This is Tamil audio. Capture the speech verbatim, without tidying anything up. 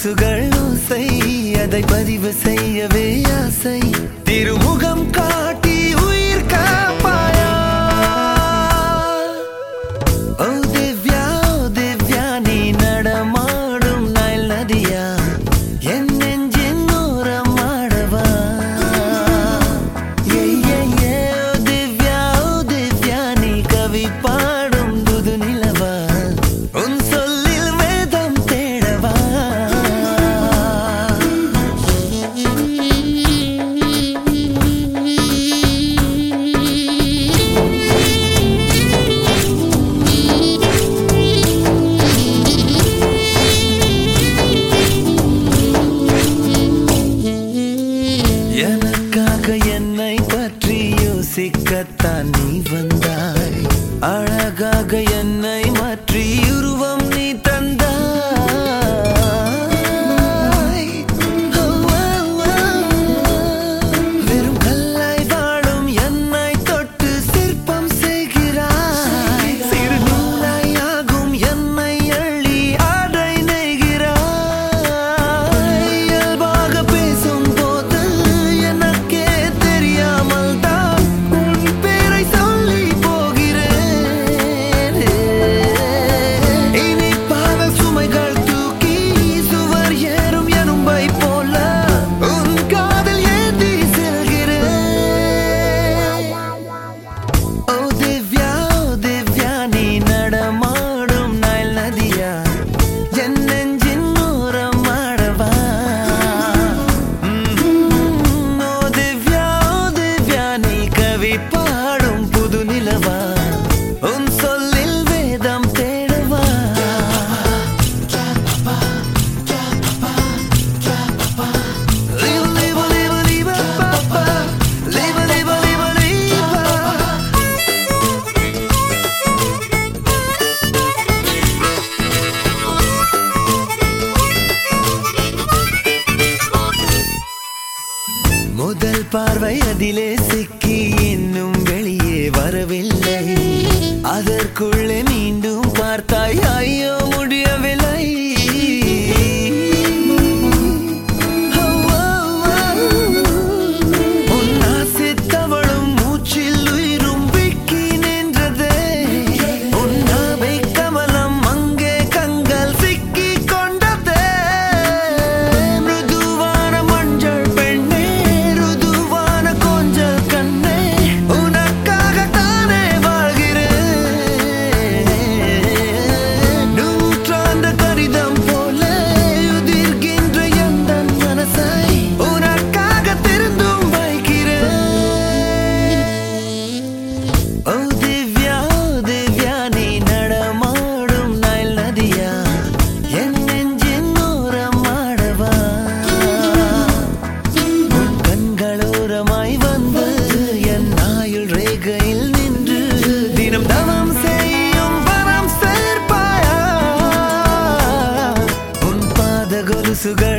கொலுசுகள் ஓசை அதை பதிவு செய்யவே ஆசை திருமுகம் காட்டி உயிர் காப்பாயா ஓ திவ்யா ஓ திவ்யா நீ நடமாடும் நைல் நதியா என் நெஞ்சின் ஓரம் ஆடவா ஏ ஏ ஏ ஓ திவ்யா ஓ திவ்யா நீ கவி பாடும் புது நிலவா உன் சொல்லில் வேதம் தேடவா எனக்காக என்னை பற்றி யோசிக்கத்தான் நீ வந்தாய் அழகாக என்னை மாற்றி உருவம் நீ தந்தாய் ஓ, ஓ, ஓ. வெறும் கல்லாய் வாழும் என்னை தொட்டு சிற்பம் செய்கிறாய் சிறு நூலாய் ஆகும் என்னை அள்ளி ஆடை நெய்கிறாய் இயல்பாக பேசும் போது எனக்கே தெரியாமல் தான் உன் பேரை சொல்லி போகிறேன் இனி பாவல் சுமைகள் தூக்கி சுவர் ஏறும் எறும்பை போல உன் காதல் ஏந்தி செல்கிறேன் ஓ திவ்யா ஓ திவ்யா நீ நடமாடும் நைல் நதியா என் நெஞ்சின் ஓரம் ஆடவா ம்ம். ஓ திவ்யா ஓ திவ்யா நீ கவி பாடும் புது நிலவா உன் சொல்லில் வேதம் தேடவா Liba, liba, liba, liba, papa. Liba, liba, liba, liba. முதல் பார்வை அதிலே சிக்கி இன்னும் வெளியே வரவில்லை அதற்குள்ளே மீண்டும் பார்த்தாய் ஐயோ முடியவில்லை ஓ, ஓ, ஓ. உன் ஆசை தவழும் மூச்சில் உயிரும் விக்கி நின்றதே உன் நாவை கமலம் அங்கே கண்கள் சிக்கி கொண்டதே மிருதுவான மஞ்சள் பெண்ணே ருதுவான கொஞ்சல் கண்ணே உனக்காக தானே வாழ்கிறேன் நூற்றாண்டு கடிதம் போல உதிர்கின்ற எந்தன் மனசை உனக்காக திருந்தும் வைக்கிறேன் ஓ திவ்யா ஓ திவ்யா நீ நடமாடும் நைல் நதியா என் நெஞ்சின் ஓரம் ஆடவா உன் கண்களோரமாய் வந்து என் ஆயுள் ரேகையில் நின்று தினம் தவம் செய்யும் வரம் சேர்ப்பாயா உன் பாத கொலுசுகள்